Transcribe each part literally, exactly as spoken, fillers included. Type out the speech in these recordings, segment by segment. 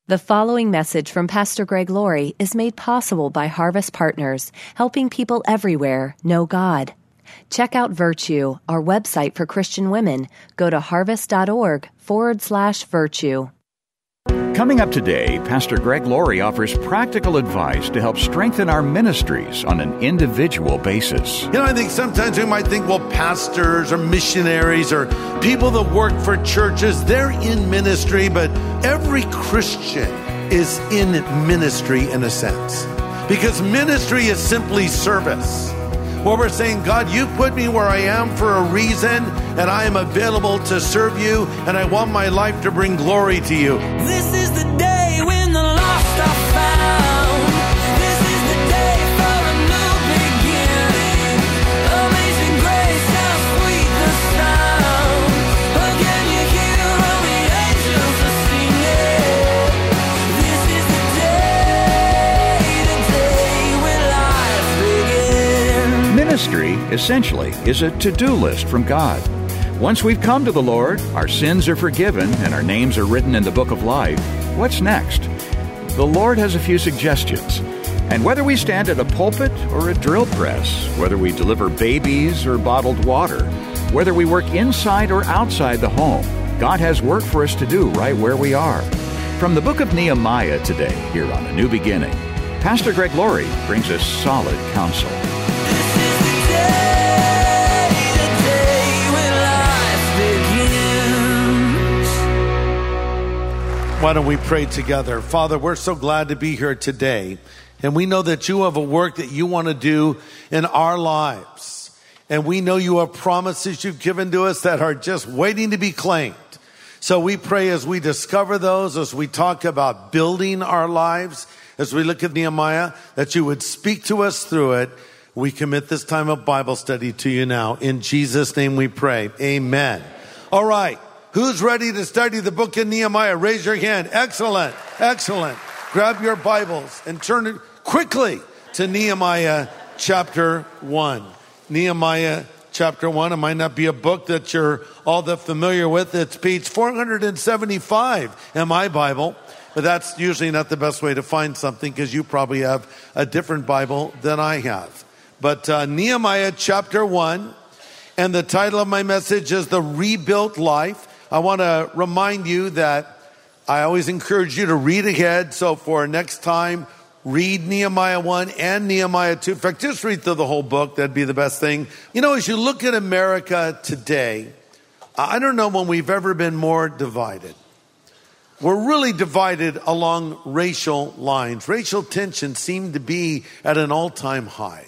The following message from Pastor Greg Laurie is made possible by Harvest Partners, helping people everywhere know God. Check out Virtue, our website for Christian women. Go to harvest.org forward slash virtue. Coming up today, Pastor Greg Laurie offers practical advice to help strengthen our ministries on an individual basis. You know, I think sometimes we might think, well, pastors or missionaries or people that work for churches, they're in ministry, but every Christian is in ministry in a sense. Because ministry is simply service. Where we're saying, God, you put me where I am for a reason, and I am available to serve you, and I want my life to bring glory to you. This is the day when the lost are found. This is the day for a new beginning. Amazing grace, how sweet the sound. Again you hear all the angels are singing. This is the day, the day when life begins. Ministry, essentially, is a to-do list from God. Once we've come to the Lord, our sins are forgiven, and our names are written in the book of life, what's next? The Lord has a few suggestions. And whether we stand at a pulpit or a drill press, whether we deliver babies or bottled water, whether we work inside or outside the home, God has work for us to do right where we are. From the book of Nehemiah today, here on A New Beginning, Pastor Greg Laurie brings us solid counsel. Why don't we pray together? Father, we're so glad to be here today. And we know that you have a work that you want to do in our lives. And we know you have promises you've given to us that are just waiting to be claimed. So we pray as we discover those, as we talk about building our lives, as we look at Nehemiah, that you would speak to us through it. We commit this time of Bible study to you now. In Jesus' name we pray. Amen. All right. Who's ready to study the book of Nehemiah? Raise your hand. Excellent. Excellent. Grab your Bibles and turn it quickly to Nehemiah chapter one. Nehemiah chapter one. It might not be a book that you're all that familiar with. It's page four hundred seventy-five in my Bible. But that's usually not the best way to find something because you probably have a different Bible than I have. But uh, Nehemiah chapter one. And the title of my message is The Rebuilt Life. I want to remind you that I always encourage you to read ahead. So for next time, read Nehemiah one and Nehemiah two. In fact, just read through the whole book. That'd be the best thing. You know, as you look at America today, I don't know when we've ever been more divided. We're really divided along racial lines. Racial tensions seem to be at an all-time high.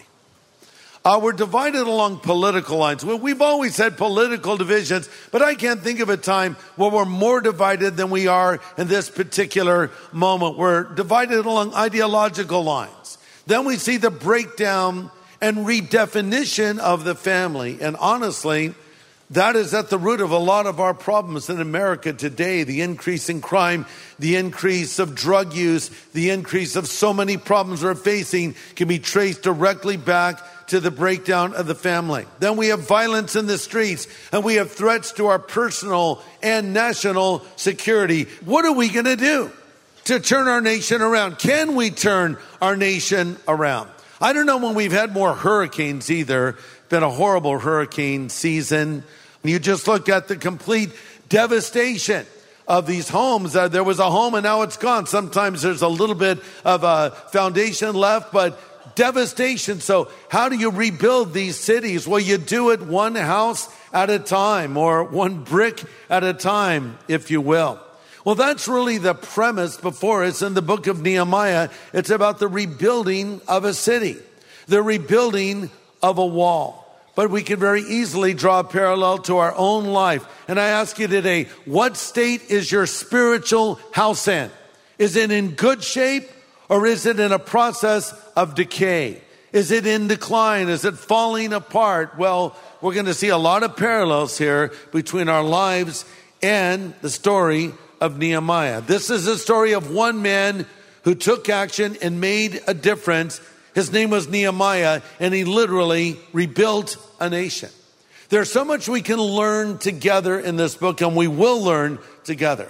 Uh, we're divided along political lines. Well, we've always had political divisions, but I can't think of a time where we're more divided than we are in this particular moment. We're divided along ideological lines. Then we see the breakdown and redefinition of the family. And honestly, that is at the root of a lot of our problems in America today. The increase in crime, the increase of drug use, the increase of so many problems we're facing can be traced directly back to the breakdown of the family. Then we have violence in the streets, and we have threats to our personal and national security. What are we going to do to turn our nation around? Can we turn our nation around? I don't know when we've had more hurricanes either. It's been a horrible hurricane season. You just look at the complete devastation of these homes. Uh, there was a home and now it's gone. Sometimes there's a little bit of a foundation left, but devastation. So how do you rebuild these cities? Well, you do it one house at a time, or one brick at a time, if you will. Well, that's really the premise before us in the book of Nehemiah. It's about the rebuilding of a city, the rebuilding of a wall. But we can very easily draw a parallel to our own life. And I ask you today, what state is your spiritual house in? Is it in good shape? Or is it in a process of decay? Is it in decline? Is it falling apart? Well, we're going to see a lot of parallels here between our lives and the story of Nehemiah. This is a story of one man who took action and made a difference. His name was Nehemiah, and he literally rebuilt a nation. There's so much we can learn together in this book, and we will learn together.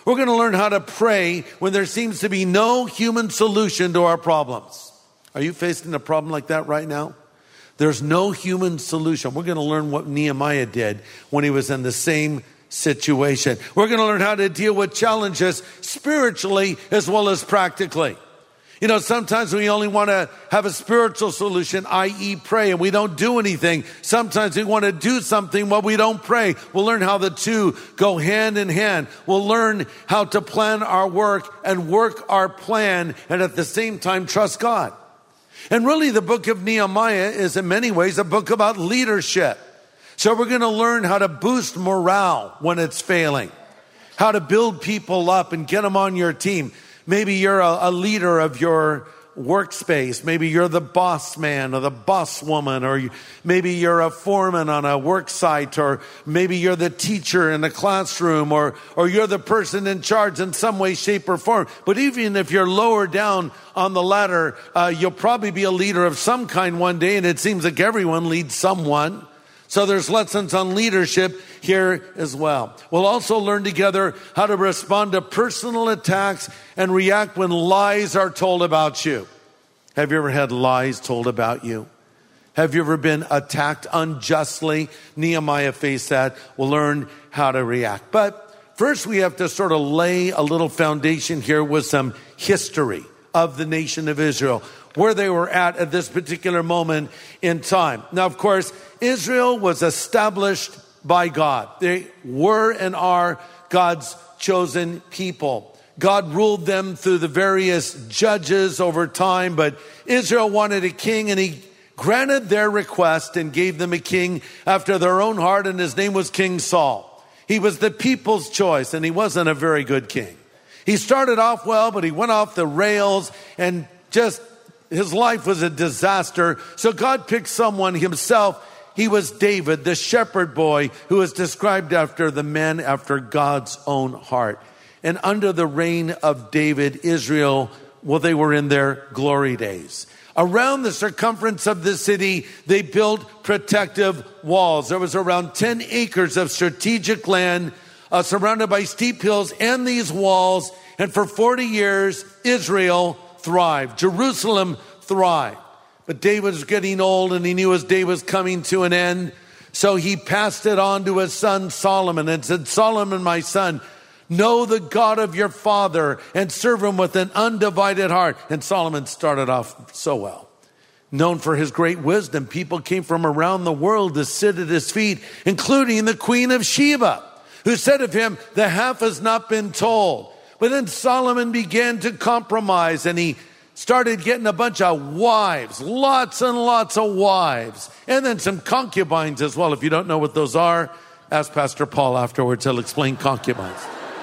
We're going to learn how to pray when there seems to be no human solution to our problems. Are you facing a problem like that right now? There's no human solution. We're going to learn what Nehemiah did when he was in the same situation. We're going to learn how to deal with challenges spiritually as well as practically. You know, sometimes we only want to have a spiritual solution, that is pray, and we don't do anything. Sometimes we want to do something while we don't pray. We'll learn how the two go hand in hand. We'll learn how to plan our work and work our plan and at the same time trust God. And really the book of Nehemiah is in many ways a book about leadership. So we're going to learn how to boost morale when it's failing, how to build people up and get them on your team. Maybe you're a, a leader of your workspace. Maybe you're the boss man or the boss woman, or you, maybe you're a foreman on a work site, or maybe you're the teacher in a classroom, or, or you're the person in charge in some way, shape, or form. But even if you're lower down on the ladder, uh, you'll probably be a leader of some kind one day, and it seems like everyone leads someone. So there's lessons on leadership here as well. We'll also learn together how to respond to personal attacks and react when lies are told about you. Have you ever had lies told about you? Have you ever been attacked unjustly? Nehemiah faced that. We'll learn how to react. But first we have to sort of lay a little foundation here with some history of the nation of Israel, where they were at at this particular moment in time. Now, of course, Israel was established by God. They were and are God's chosen people. God ruled them through the various judges over time, but Israel wanted a king, and he granted their request and gave them a king after their own heart, and his name was King Saul. He was the people's choice, and he wasn't a very good king. He started off well, but he went off the rails, and just his life was a disaster. So God picked someone himself. He was David, the shepherd boy, who is described after the man after God's own heart. And under the reign of David, Israel, well, they were in their glory days. Around the circumference of the city, they built protective walls. There was around ten acres of strategic land uh, surrounded by steep hills and these walls. And for forty years, Israel thrived. Jerusalem thrived. But David was getting old, and he knew his day was coming to an end. So he passed it on to his son Solomon and said, Solomon, my son, know the God of your father and serve him with an undivided heart. And Solomon started off so well. Known for his great wisdom, people came from around the world to sit at his feet, including the Queen of Sheba, who said of him, the half has not been told. But then Solomon began to compromise, and he started getting a bunch of wives, lots and lots of wives, and then some concubines as well. If you don't know what those are, ask Pastor Paul afterwards. He'll explain concubines.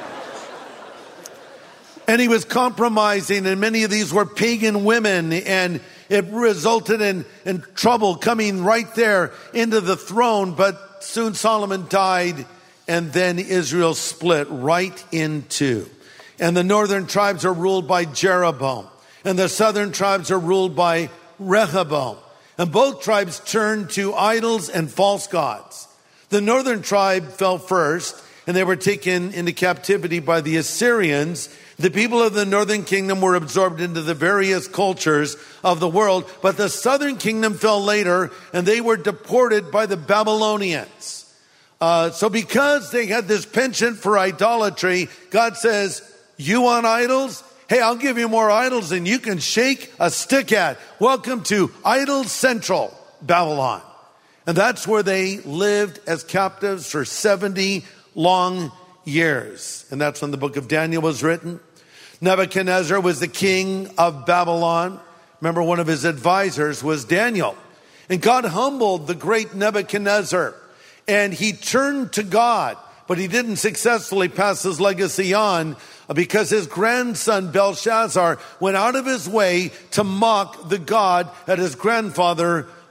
And he was compromising, and many of these were pagan women, and it resulted in, in trouble coming right there into the throne. But soon Solomon died, and then Israel split right in two. And the northern tribes are ruled by Jeroboam, and the southern tribes are ruled by Rehoboam. And both tribes turned to idols and false gods. The northern tribe fell first, and they were taken into captivity by the Assyrians. The people of the northern kingdom were absorbed into the various cultures of the world, but the southern kingdom fell later, and they were deported by the Babylonians. Uh, so because they had this penchant for idolatry, God says, you want idols? Hey, I'll give you more idols than you can shake a stick at. Welcome to Idol Central, Babylon. And that's where they lived as captives for seventy long years. And that's when the book of Daniel was written. Nebuchadnezzar was the king of Babylon. Remember, one of his advisors was Daniel. And God humbled the great Nebuchadnezzar, and he turned to God, but he didn't successfully pass his legacy on because his grandson Belshazzar went out of his way to mock the God that his grandfather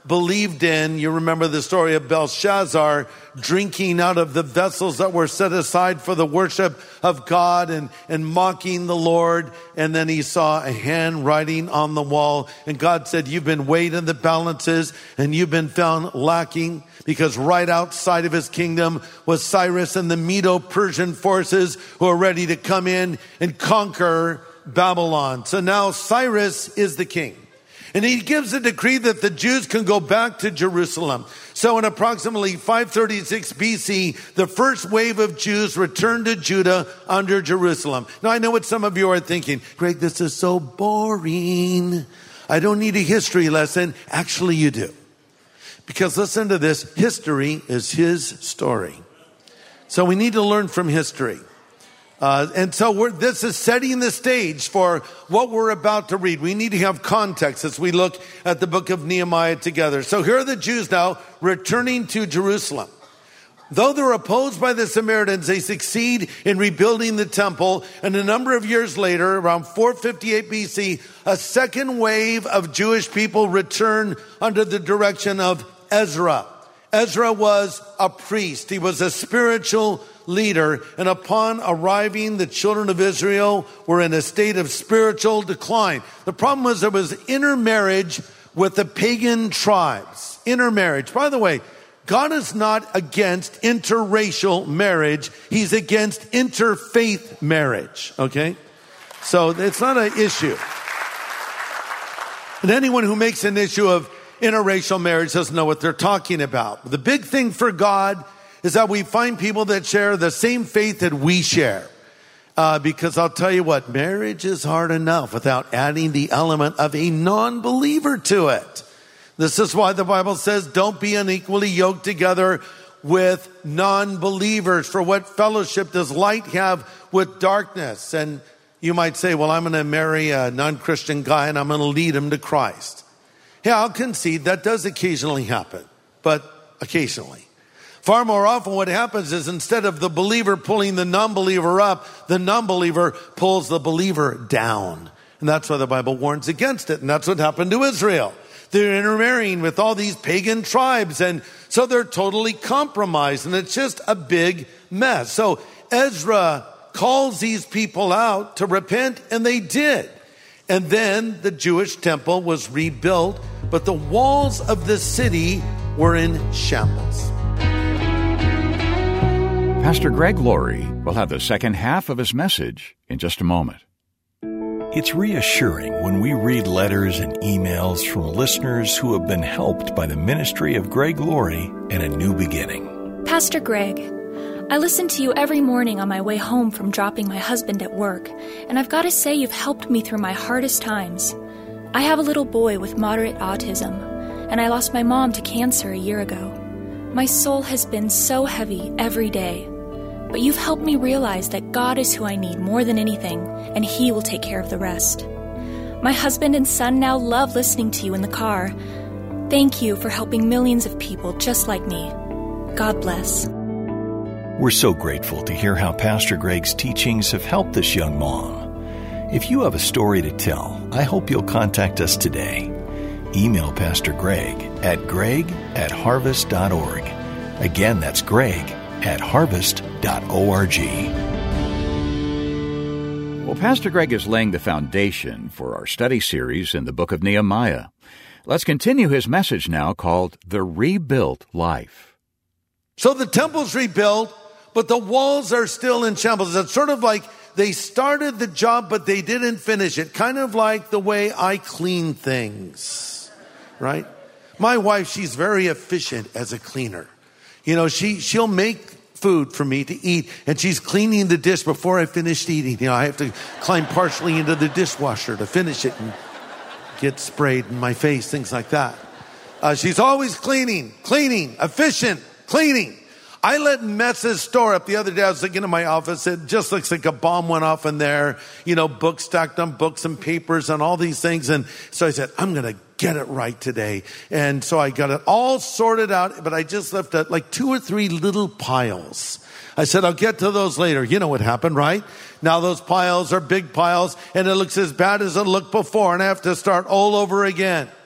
believed in. You remember the story of Belshazzar drinking out of the vessels that were set aside for the worship of God and, and mocking the Lord. And then he saw a hand writing on the wall. And God said, you've been weighed in the balances and you've been found lacking, because right outside of his kingdom was Cyrus and the Medo-Persian forces who are ready to come in and conquer Babylon. So now Cyrus is the king. And he gives a decree that the Jews can go back to Jerusalem. So in approximately five thirty-six B C, the first wave of Jews returned to Judah under Jerusalem. Now I know what some of you are thinking. Greg, this is so boring. I don't need a history lesson. Actually, you do. Because listen to this. History is his story. So we need to learn from history. Uh, and so we're, this is setting the stage for what we're about to read. We need to have context as we look at the book of Nehemiah together. So here are the Jews now returning to Jerusalem. Though they're opposed by the Samaritans, they succeed in rebuilding the temple. And a number of years later, around four fifty-eight B C, a second wave of Jewish people return under the direction of Ezra. Ezra was a priest. He was a spiritual leader. And upon arriving, the children of Israel were in a state of spiritual decline. The problem was there was intermarriage with the pagan tribes. Intermarriage. By the way, God is not against interracial marriage. He's against interfaith marriage. Okay? So it's not an issue. And anyone who makes an issue of interracial marriage doesn't know what they're talking about. The big thing for God is that we find people that share the same faith that we share. Uh, because I'll tell you what, marriage is hard enough without adding the element of a non-believer to it. This is why the Bible says, don't be unequally yoked together with non-believers. For what fellowship does light have with darkness? And you might say, well, I'm going to marry a non-Christian guy and I'm going to lead him to Christ. Yeah, I'll concede that does occasionally happen, but occasionally. Far more often what happens is instead of the believer pulling the non-believer up, the non-believer pulls the believer down. And that's why the Bible warns against it. And that's what happened to Israel. They're intermarrying with all these pagan tribes. And so they're totally compromised. And it's just a big mess. So Ezra calls these people out to repent, and they did. And then the Jewish temple was rebuilt, but the walls of the city were in shambles. Pastor Greg Laurie will have the second half of his message in just a moment. It's reassuring when we read letters and emails from listeners who have been helped by the ministry of Greg Laurie and A New Beginning. Pastor Greg, I listen to you every morning on my way home from dropping my husband at work, and I've got to say you've helped me through my hardest times. I have a little boy with moderate autism, and I lost my mom to cancer a year ago. My soul has been so heavy every day, but you've helped me realize that God is who I need more than anything, and He will take care of the rest. My husband and son now love listening to you in the car. Thank you for helping millions of people just like me. God bless. We're so grateful to hear how Pastor Greg's teachings have helped this young mom. If you have a story to tell, I hope you'll contact us today. Email Pastor Greg at greg at harvest dot org. Again, that's greg at harvest dot org. Well, Pastor Greg is laying the foundation for our study series in the book of Nehemiah. Let's continue his message now called The Rebuilt Life. So the temple's rebuilt, but the walls are still in shambles. It's sort of like they started the job, but they didn't finish it. Kind of like the way I clean things, right? My wife, she's very efficient as a cleaner. You know, she, she'll make food for me to eat, and she's cleaning the dish before I finished eating. You know, I have to climb partially into the dishwasher to finish it and get sprayed in my face, things like that. Uh, she's always cleaning, cleaning, efficient, cleaning. I let messes store up. The other day I was looking in my office. It just looks like a bomb went off in there. You know, books stacked on books and papers and all these things. And so I said, I'm going to get it right today. And so I got it all sorted out, but I just left uh, like two or three little piles. I said, I'll get to those later. You know what happened, right? Now those piles are big piles, and it looks as bad as it looked before, and I have to start all over again.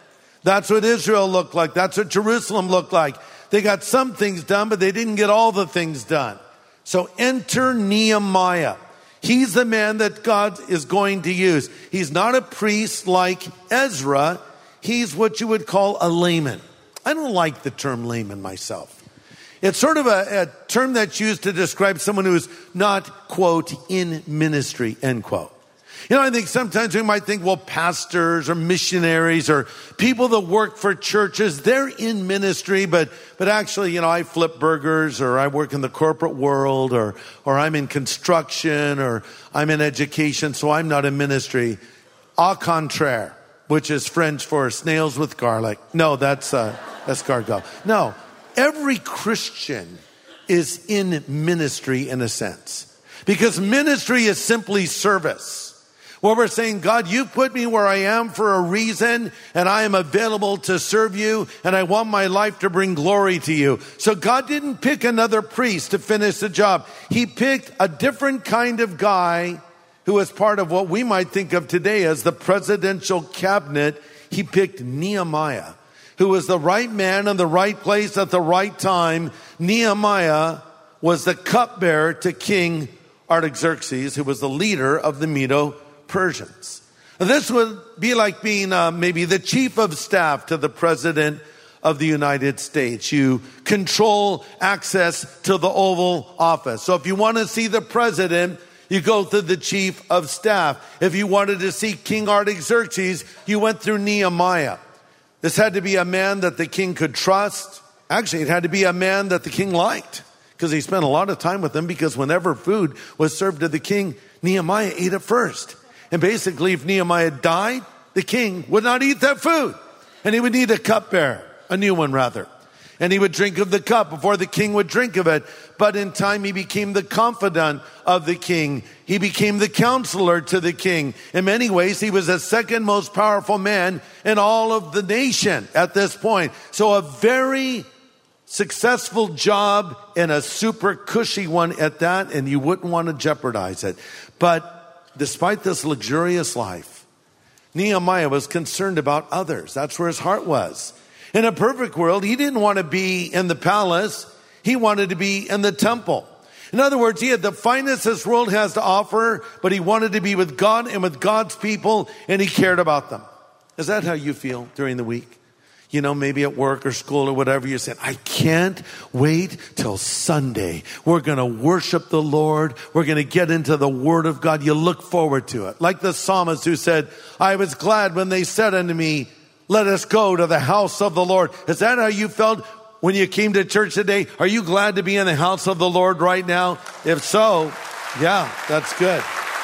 That's what Israel looked like. That's what Jerusalem looked like. They got some things done, but they didn't get all the things done. So enter Nehemiah. He's the man that God is going to use. He's not a priest like Ezra. He's what you would call a layman. I don't like the term layman myself. It's sort of a, a term that's used to describe someone who is not, quote, in ministry, end quote. You know, I think sometimes we might think, well, pastors or missionaries or people that work for churches, they're in ministry, but but actually, you know, I flip burgers or I work in the corporate world or or I'm in construction or I'm in education, so I'm not in ministry. Au contraire, which is French for snails with garlic. No, that's uh, escargot. No, every Christian is in ministry in a sense, because ministry is simply service. Where we're saying, God, you put me where I am for a reason, and I am available to serve you, and I want my life to bring glory to you. So God didn't pick another priest to finish the job. He picked a different kind of guy who was part of what we might think of today as the presidential cabinet. He picked Nehemiah, who was the right man in the right place at the right time. Nehemiah was the cupbearer to King Artaxerxes, who was the leader of the Medo Persians. This would be like being uh, maybe the chief of staff to the president of the United States. You control access to the Oval Office. So if you want to see the president, you go through the chief of staff. If you wanted to see King Artaxerxes, you went through Nehemiah. This had to be a man that the king could trust. Actually, it had to be a man that the king liked, because he spent a lot of time with him, because whenever food was served to the king, Nehemiah ate it first. And basically, if Nehemiah died, the king would not eat that food. And he would need a cupbearer, a new one rather. And he would drink of the cup before the king would drink of it. But in time, he became the confidant of the king. He became the counselor to the king. In many ways, he was the second most powerful man in all of the nation at this point. So a very successful job and a super cushy one at that, and you wouldn't want to jeopardize it. But despite this luxurious life, Nehemiah was concerned about others. That's where his heart was. In a perfect world, he didn't want to be in the palace. He wanted to be in the temple. In other words, he had the finest this world has to offer, but he wanted to be with God and with God's people, and he cared about them. Is that how you feel during the week? You know, maybe at work or school or whatever, you're saying, I can't wait till Sunday. We're going to worship the Lord. We're going to get into the Word of God. You look forward to it. Like the psalmist who said, I was glad when they said unto me, let us go to the house of the Lord. Is that how you felt when you came to church today? Are you glad to be in the house of the Lord right now? If so, yeah, that's good.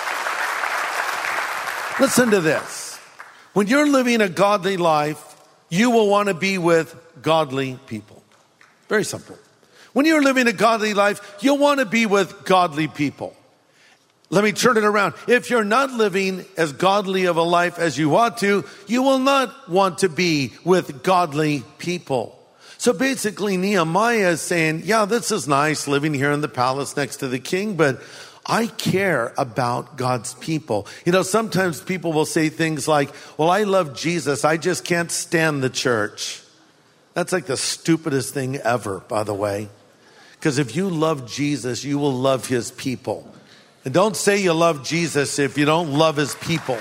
Listen to this. When you're living a godly life, you will want to be with godly people. Very simple. When you're living a godly life, you'll want to be with godly people. Let me turn it around. If you're not living as godly of a life as you ought to, you will not want to be with godly people. So basically, Nehemiah is saying, yeah, this is nice living here in the palace next to the king, but I care about God's people. You know, sometimes people will say things like, well, I love Jesus, I just can't stand the church. That's like the stupidest thing ever, by the way. Because if you love Jesus, you will love his people. And don't say you love Jesus if you don't love his people.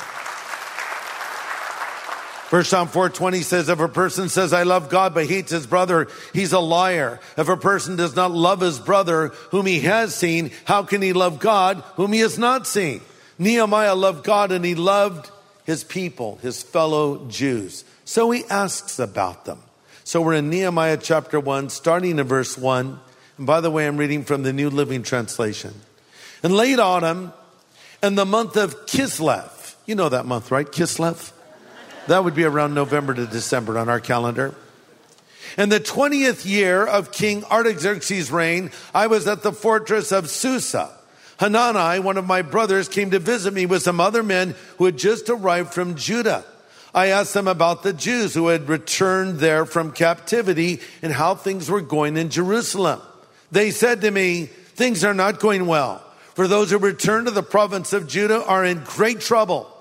First John four twenty says, if a person says, I love God, but hates his brother, he's a liar. If a person does not love his brother, whom he has seen, how can he love God, whom he has not seen? Nehemiah loved God, and he loved his people, his fellow Jews. So he asks about them. So we're in Nehemiah chapter one, starting in verse one. And by the way, I'm reading from the New Living Translation. In late autumn, in the month of Kislev. You know that month, right? Kislev? That would be around November to December on our calendar. In the twentieth year of King Artaxerxes' reign, I was at the fortress of Susa. Hanani, one of my brothers, came to visit me with some other men who had just arrived from Judah. I asked them about the Jews who had returned there from captivity and how things were going in Jerusalem. They said to me, things are not going well, for those who return to the province of Judah are in great trouble.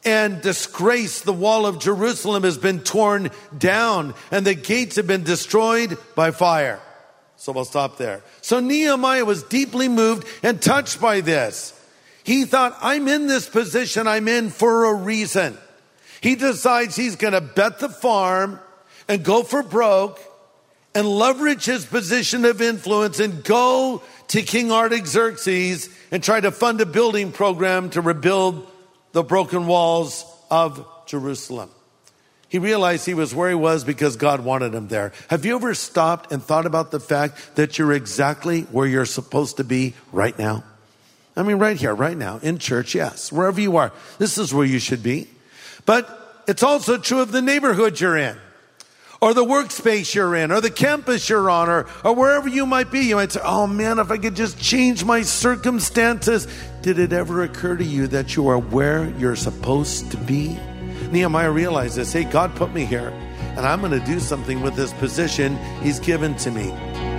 and disgrace. The wall of Jerusalem has been torn down and the gates have been destroyed by fire. So we'll stop there. So Nehemiah was deeply moved and touched by this. He thought, I'm in this position I'm in for a reason. He decides he's going to bet the farm and go for broke and leverage his position of influence and go to King Artaxerxes and try to fund a building program to rebuild the broken walls of Jerusalem. He realized he was where he was because God wanted him there. Have you ever stopped and thought about the fact that you're exactly where you're supposed to be right now? I mean, right here, right now, in church, yes, wherever you are. This is where you should be. But it's also true of the neighborhood you're in, or the workspace you're in, or the campus you're on, or, or wherever you might be. You might say, oh man, if I could just change my circumstances. Did it ever occur to you that you are where you're supposed to be? Nehemiah realized this. Hey, God put me here, and I'm going to do something with this position he's given to me.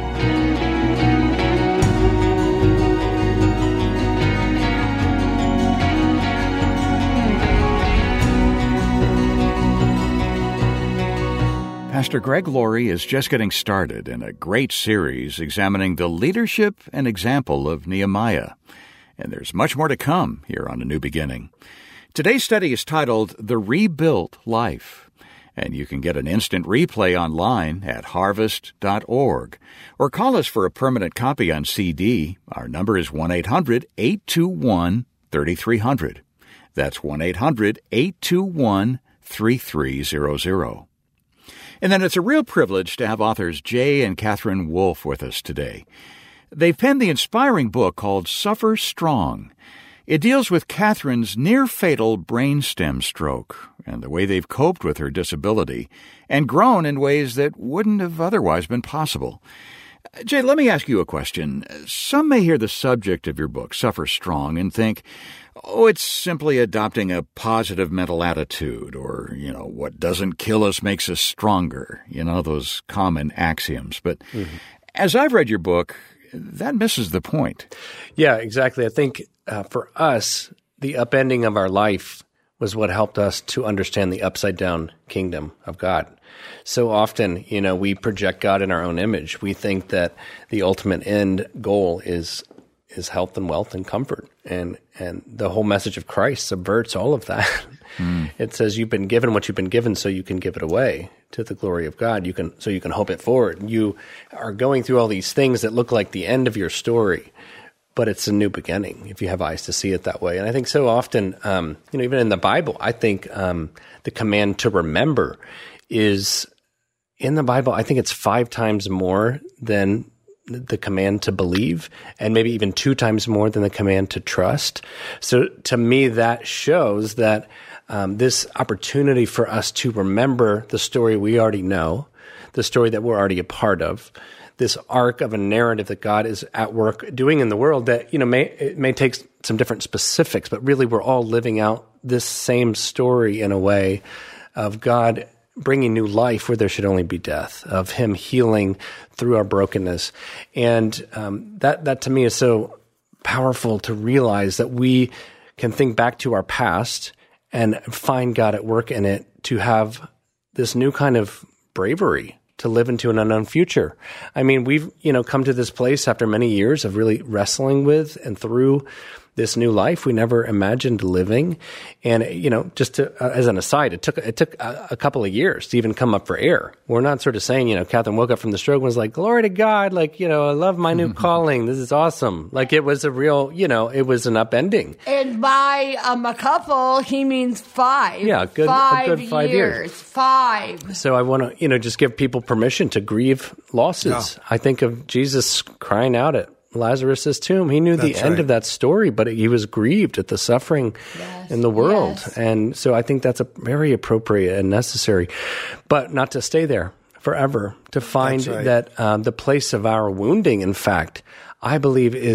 Pastor Greg Laurie is just getting started in a great series examining the leadership and example of Nehemiah. And there's much more to come here on A New Beginning. Today's study is titled The Rebuilt Life, and you can get an instant replay online at harvest dot org, or call us for a permanent copy on C D. Our number is one eight hundred eight two one three three zero zero. That's one eight hundred eight two one three three zero zero. And then it's a real privilege to have authors Jay and Catherine Wolfe with us today. They've penned the inspiring book called Suffer Strong. It deals with Catherine's near-fatal brainstem stroke and the way they've coped with her disability and grown in ways that wouldn't have otherwise been possible. Jay, let me ask you a question. Some may hear the subject of your book, Suffer Strong, and think, oh, it's simply adopting a positive mental attitude, or, you know, what doesn't kill us makes us stronger, you know, those common axioms. But mm-hmm. as I've read your book, that misses the point. Yeah, exactly. I think uh, for us, the upending of our life was what helped us to understand the upside-down kingdom of God. So often, you know, we project God in our own image. We think that the ultimate end goal is is health and wealth and comfort. And and the whole message of Christ subverts all of that. Mm. It says you've been given what you've been given so you can give it away to the glory of God. You can so you can hope it forward. You are going through all these things that look like the end of your story, but it's a new beginning if you have eyes to see it that way. And I think so often, um, you know, even in the Bible, I think um, the command to remember is in the Bible. I think it's five times more than the command to believe, and maybe even two times more than the command to trust. So to me, that shows that um, this opportunity for us to remember the story we already know, the story that we're already a part of, this arc of a narrative that God is at work doing in the world that, you know, may it may take some different specifics, but really we're all living out this same story in a way of God bringing new life where there should only be death, of him healing through our brokenness. And um, that, that to me is so powerful to realize that we can think back to our past and find God at work in it to have this new kind of bravery to live into an unknown future. I mean, we've, you know, come to this place after many years of really wrestling with and through this new life we never imagined living. And, you know, just to, uh, as an aside, it took it took a, a couple of years to even come up for air. We're not sort of saying, you know, Catherine woke up from the stroke and was like, glory to God, like, you know, I love my new calling. This is awesome. Like, it was a real, you know, it was an upending. And by um, a couple, he means five. Yeah, good, five a good five years. years. Five. So I want to, you know, just give people permission to grieve losses. Yeah. I think of Jesus crying out at Lazarus' tomb. He knew That's the end right. of that story, but he was grieved at the suffering yes, in the world. Yes. And so I think that's a very appropriate and necessary, but not to stay there forever, to find right. that um, the place of our wounding, in fact, I believe is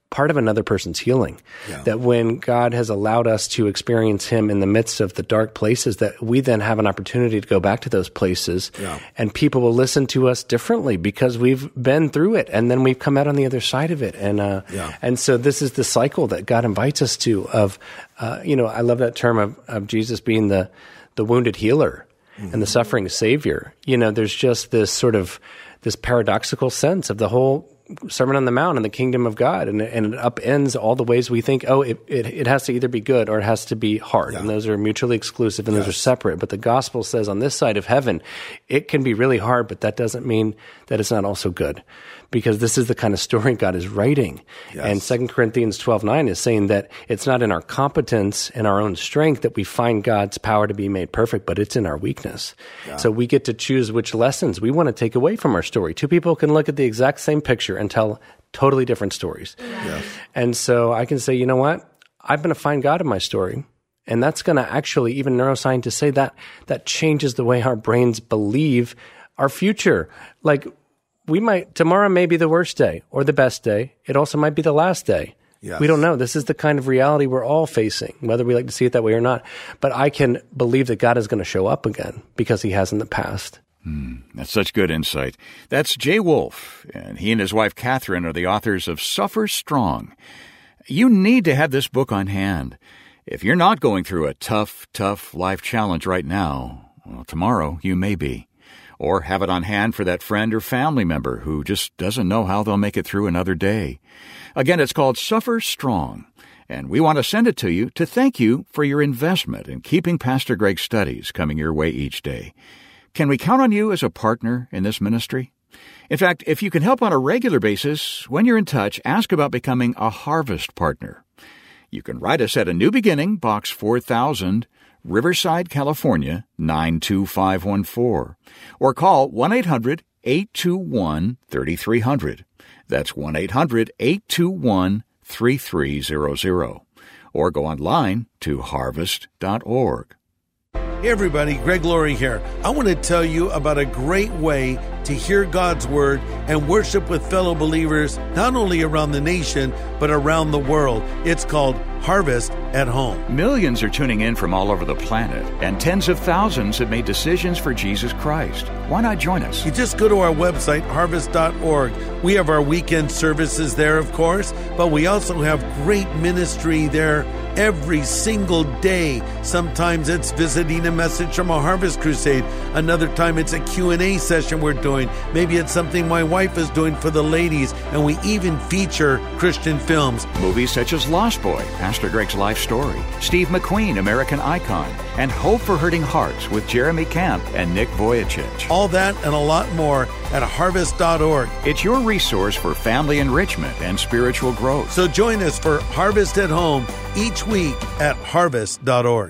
part of another person's healing. Yeah. That when God has allowed us to experience him in the midst of the dark places, that we then have an opportunity to go back to those places Yeah. and people will listen to us differently because we've been through it and then we've come out on the other side of it. And, uh, Yeah. and so this is the cycle that God invites us to of, uh, you know, I love that term of, of Jesus being the, the wounded healer mm-hmm. and the suffering savior. You know, there's just this sort of, this paradoxical sense of the whole Sermon on the Mount and the kingdom of God, and, and it upends all the ways we think, oh, it, it, it has to either be good or it has to be hard, Yeah. and those are mutually exclusive, and Yes. those are separate. But the gospel says on this side of heaven, it can be really hard, but that doesn't mean that it's not also good, because this is the kind of story God is writing. Yes. And Second Corinthians twelve nine is saying that it's not in our competence and our own strength that we find God's power to be made perfect, but it's in our weakness. Yeah. So we get to choose which lessons we want to take away from our story. Two people can look at the exact same picture and tell totally different stories. Yes. And so I can say, you know what? I'm going to find God in my story. And that's going to actually, even neuroscientists say that, that changes the way our brains believe our future. Like, we might, tomorrow may be the worst day or the best day. It also might be the last day. Yes. We don't know. This is the kind of reality we're all facing, whether we like to see it that way or not. But I can believe that God is going to show up again because he has in the past. Mm, that's such good insight. That's Jay Wolf, and he and his wife Catherine are the authors of Suffer Strong. You need to have this book on hand. If you're not going through a tough, tough life challenge right now, well, tomorrow you may be. Or have it on hand for that friend or family member who just doesn't know how they'll make it through another day. Again, it's called Suffer Strong, and we want to send it to you to thank you for your investment in keeping Pastor Greg's studies coming your way each day. Can we count on you as a partner in this ministry? In fact, if you can help on a regular basis, when you're in touch, ask about becoming a Harvest partner. You can write us at A New Beginning, Box four thousand, Riverside, California, nine two five one four, or call one eight hundred eight two one three three zero zero. That's one eight hundred eight two one three three zero zero. Or go online to harvest dot org. Hey everybody, Greg Laurie here. I want to tell you about a great way to hear God's Word and worship with fellow believers, not only around the nation, but around the world. It's called Harvest at Home. Millions are tuning in from all over the planet, and tens of thousands have made decisions for Jesus Christ. Why not join us? You just go to our website, harvest dot org. We have our weekend services there, of course, but we also have great ministry there every single day. Sometimes it's visiting a message from a Harvest Crusade. Another time it's a Q and A session we're doing. Maybe it's something my wife is doing for the ladies, and we even feature Christian films. Movies such as Lost Boy, Pastor Greg's life story, Steve McQueen, American Icon, and Hope for Hurting Hearts with Jeremy Camp and Nick Vujicic. All that and a lot more at harvest dot org. It's your resource for family enrichment and spiritual growth. So join us for Harvest at Home each week at harvest dot org.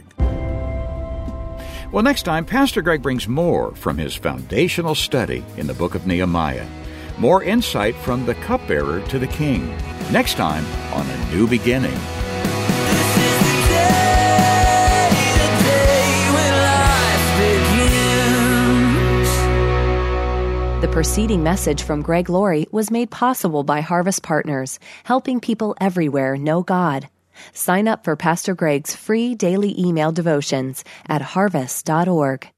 Well, next time, Pastor Greg brings more from his foundational study in the book of Nehemiah. More insight from the cupbearer to the king. Next time on A New Beginning. This is the day, the day when life begins. The preceding message from Greg Laurie was made possible by Harvest Partners, helping people everywhere know God. Sign up for Pastor Greg's free daily email devotions at harvest dot org.